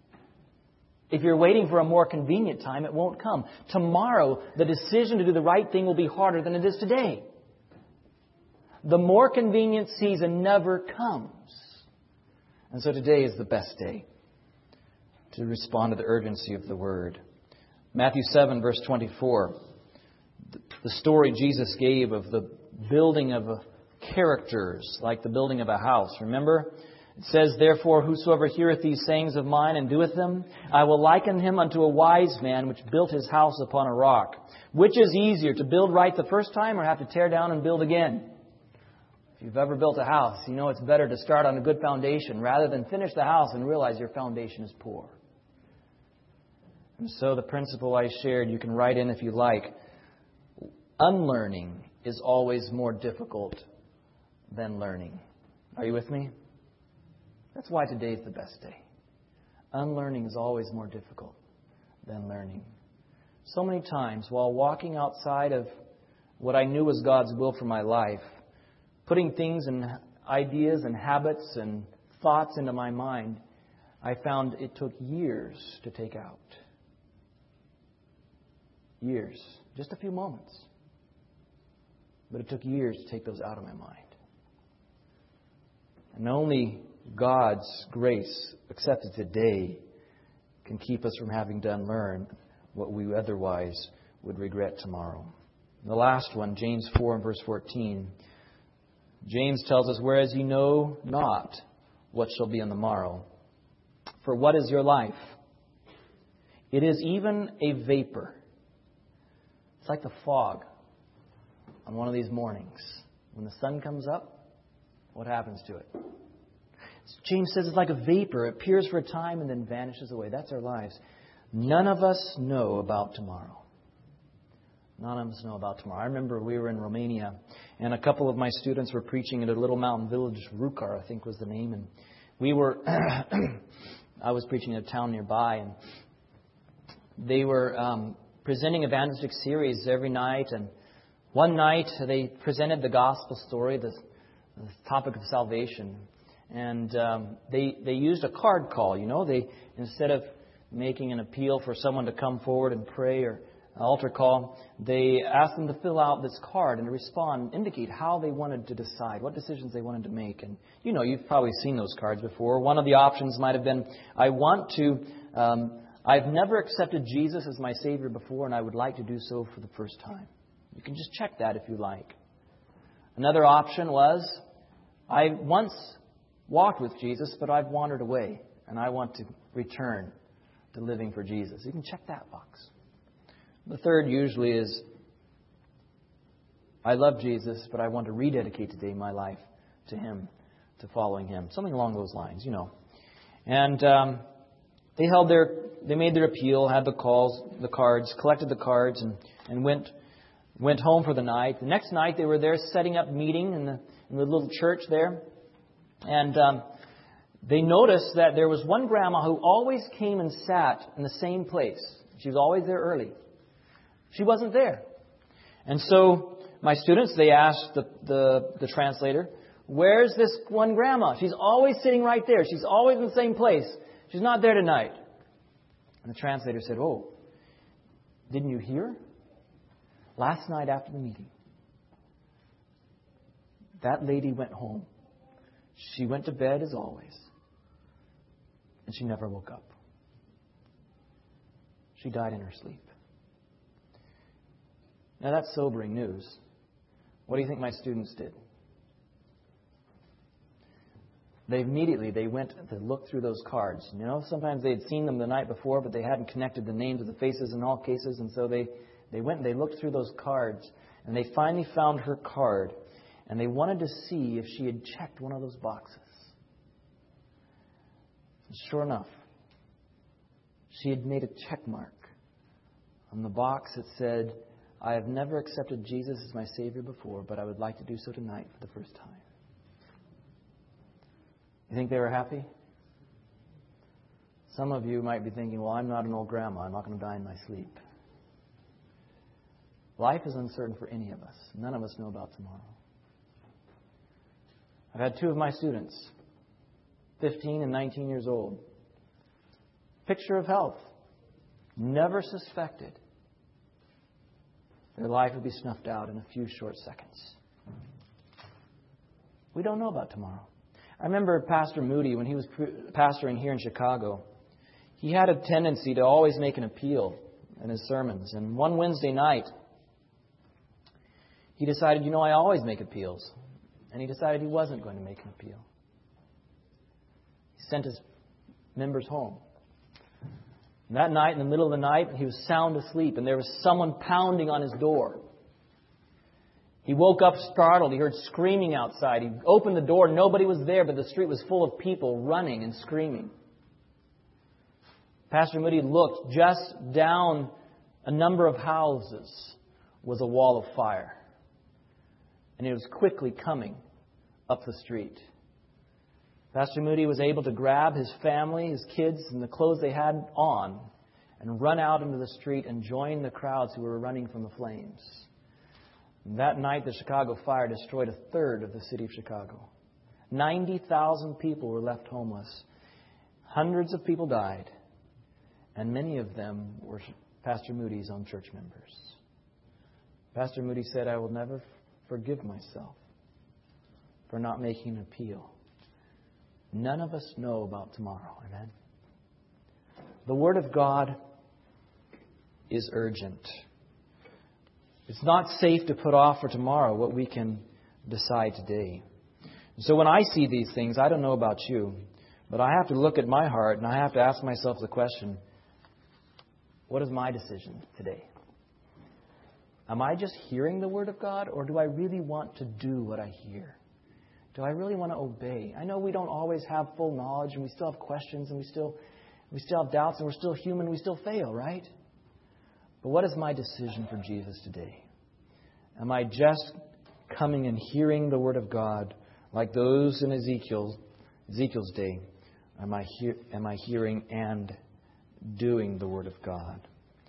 If you're waiting for a more convenient time, it won't come. Tomorrow, the decision to do the right thing will be harder than it is today. The more convenient season never comes. And so today is the best day to respond to the urgency of the Word. Matthew seven, verse twenty-four. The story Jesus gave of the building of characters, like the building of a house. Remember? It says, "Therefore, whosoever heareth these sayings of mine and doeth them, I will liken him unto a wise man which built his house upon a rock." Which is easier, to build right the first time or have to tear down and build again? If you've ever built a house, you know it's better to start on a good foundation rather than finish the house and realize your foundation is poor. And so the principle I shared, you can write in if you like. Unlearning is always more difficult than learning. Are you with me? That's why today is the best day. Unlearning is always more difficult than learning. So many times while walking outside of what I knew was God's will for my life, putting things and ideas and habits and thoughts into my mind, I found it took years to take out. Years. Just a few moments. But it took years to take those out of my mind. And only God's grace, accepted today, can keep us from having to unlearn what we otherwise would regret tomorrow. And the last one, James four and verse fourteen. James tells us, "Whereas ye know not what shall be on the morrow. For what is your life? It is even a vapor." It's like the fog on one of these mornings. When the sun comes up, what happens to it? James says it's like a vapor. It appears for a time and then vanishes away. That's our lives. None of us know about tomorrow. None of us know about tomorrow. I remember we were in Romania, and a couple of my students were preaching at a little mountain village, Rukar, I think was the name. And we were, I was preaching in a town nearby, and they were um, presenting evangelistic series every night. And one night they presented the gospel story, the, the topic of salvation. And um, they they used a card call, you know. They, instead of making an appeal for someone to come forward and pray or an altar call, they asked them to fill out this card and to respond, indicate how they wanted to decide, what decisions they wanted to make. And, you know, you've probably seen those cards before. One of the options might have been, I want to, um, I've never accepted Jesus as my Savior before, and I would like to do so for the first time. You can just check that if you like. Another option was, I once walked with Jesus, but I've wandered away, and I want to return to living for Jesus. You can check that box. The third usually is, I love Jesus, but I want to rededicate today my life to Him, to following Him. Something along those lines, you know. And um, they held their, they made their appeal, had the calls, the cards, collected the cards, and, and went went home for the night. The next night they were there setting up meeting in the in the little church there. And um, they noticed that there was one grandma who always came and sat in the same place. She was always there early. She wasn't there. And so my students, they asked the, the, the translator, where's this one grandma? She's always sitting right there. She's always in the same place. She's not there tonight. And the translator said, oh, didn't you hear? Last night after the meeting, that lady went home. She went to bed as always. And she never woke up. She died in her sleep. Now that's sobering news. What do you think my students did? They immediately, they went to look through those cards. You know, sometimes they had seen them the night before, but they hadn't connected the names of the faces in all cases. And so they, they went and they looked through those cards. And they finally found her card. And they wanted to see if she had checked one of those boxes. And sure enough, she had made a check mark on the box that said, I have never accepted Jesus as my Savior before, but I would like to do so tonight for the first time. You think they were happy? Some of you might be thinking, well, I'm not an old grandma. I'm not going to die in my sleep. Life is uncertain for any of us. None of us know about tomorrow. I've had two of my students, fifteen and nineteen years old. Picture of health. Never suspected their life would be snuffed out in a few short seconds. We don't know about tomorrow. I remember Pastor Moody, when he was pastoring here in Chicago, he had a tendency to always make an appeal in his sermons. And one Wednesday night, he decided, you know, I always make appeals. And he decided he wasn't going to make an appeal. He sent his members home. And that night, in the middle of the night, he was sound asleep, and there was someone pounding on his door. He woke up startled. He heard screaming outside. He opened the door. Nobody was there, but the street was full of people running and screaming. Pastor Moody looked. Just down a number of houses was a wall of fire. And it was quickly coming up the street. Pastor Moody was able to grab his family, his kids, and the clothes they had on and run out into the street and join the crowds who were running from the flames. And that night, the Chicago fire destroyed a third of the city of Chicago. ninety thousand people were left homeless. Hundreds of people died. And many of them were Pastor Moody's own church members. Pastor Moody said, I will never forgive myself for not making an appeal. None of us know about tomorrow. Amen. The Word of God is urgent. It's not safe to put off for tomorrow what we can decide today. So when I see these things, I don't know about you, but I have to look at my heart and I have to ask myself the question, what is my decision today? Am I just hearing the Word of God, or do I really want to do what I hear? Do I really want to obey? I know we don't always have full knowledge, and we still have questions, and we still we still have doubts, and we're still human, we still fail, right? But what is my decision for Jesus today? Am I just coming and hearing the Word of God like those in Ezekiel, Ezekiel's day? Am I, hear, am I hearing and doing the Word of God?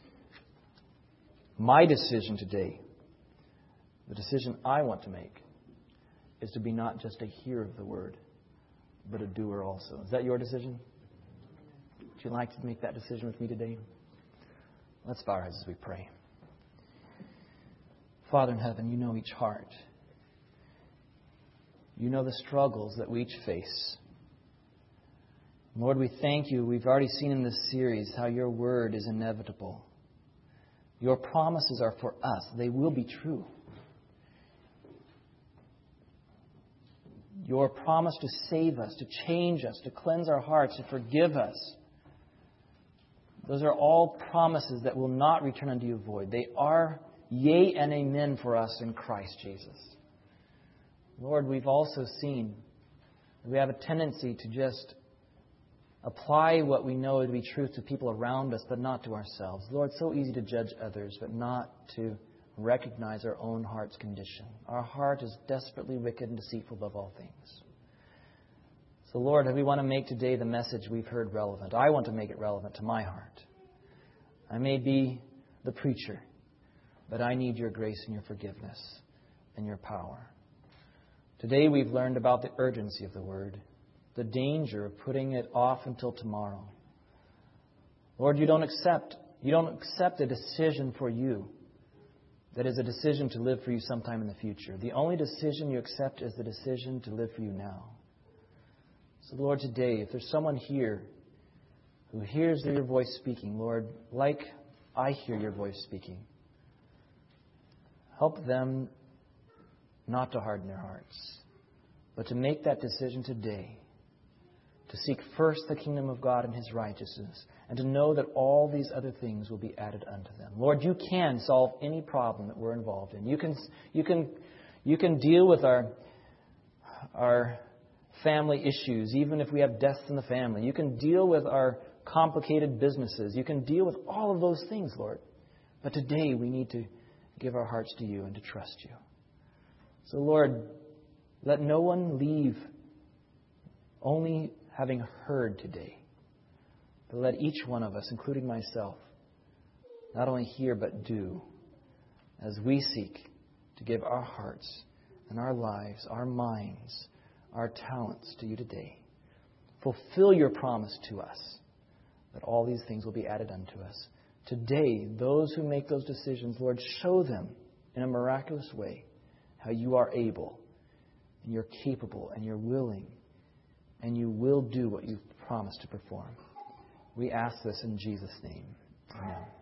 My decision today, the decision I want to make, is to be not just a hearer of the Word, but a doer also. Is that your decision? Would you like to make that decision with me today? Let's bow our heads as we pray. Father in heaven, you know each heart. You know the struggles that we each face. Lord, we thank you. We've already seen in this series how your Word is inevitable. Your promises are for us. They will be true. Your promise to save us, to change us, to cleanse our hearts, to forgive us. Those are all promises that will not return unto you void. They are yea and amen for us in Christ Jesus. Lord, we've also seen that we have a tendency to just apply what we know to be truth to people around us, but not to ourselves. Lord, it's so easy to judge others, but not to recognize our own heart's condition. Our heart is desperately wicked and deceitful above all things. So, Lord, we want to make today the message we've heard relevant. I want to make it relevant to my heart. I may be the preacher, but I need your grace and your forgiveness and your power. Today we've learned about the urgency of the Word, the danger of putting it off until tomorrow. Lord, you don't accept, you don't accept a decision for you that is a decision to live for you sometime in the future. The only decision you accept is the decision to live for you now. So, Lord, today, if there's someone here who hears your voice speaking, Lord, like I hear your voice speaking, help them not to harden their hearts, but to make that decision today, to seek first the kingdom of God and His righteousness, and to know that all these other things will be added unto them. Lord, you can solve any problem that we're involved in. You can, you can, you can deal with our, our family issues, even if we have deaths in the family. You can deal with our complicated businesses. You can deal with all of those things, Lord. But today we need to give our hearts to you and to trust you. So, Lord, let no one leave only having heard today, but let each one of us, including myself, not only hear but do, as we seek to give our hearts and our lives, our minds, our talents to you today. Fulfill your promise to us that all these things will be added unto us. Today, those who make those decisions, Lord, show them in a miraculous way how you are able, and you're capable, and you're willing, and you will do what you've promised to perform. We ask this in Jesus' name. Amen.